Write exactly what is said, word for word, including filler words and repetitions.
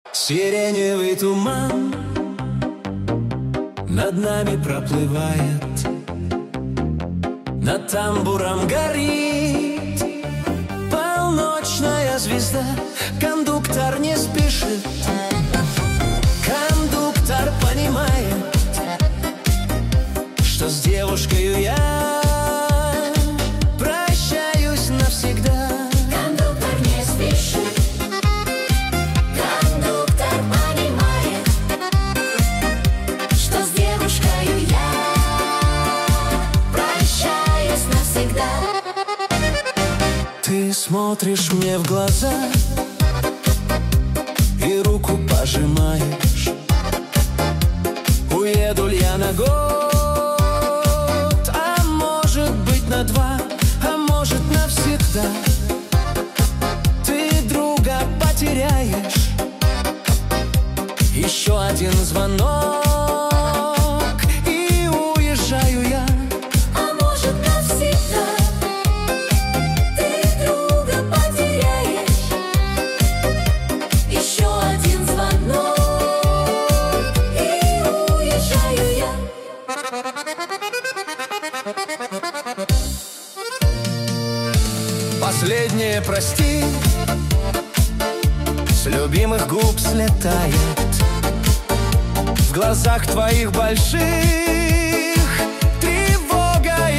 Сиреневый туман над нами проплывает, над тамбуром горит полночная звезда. Кондуктор не спешит, кондуктор понимает, что с девушкою я прощаюсь навсегда. Кондуктор не спешит, кондуктор понимает, что с девушкою я прощаюсь навсегда. Ты смотришь мне в глаза и руку пожимаешь. Уеду ли я на год, а может быть на два, а может навсегда. Ты друга потеряешь, еще один звонок, и уезжаю я. А может навсегда. Ты друга потеряешь, еще один звонок, и уезжаю я. Последнее прости с любимых губ слетает. В глазах твоих больших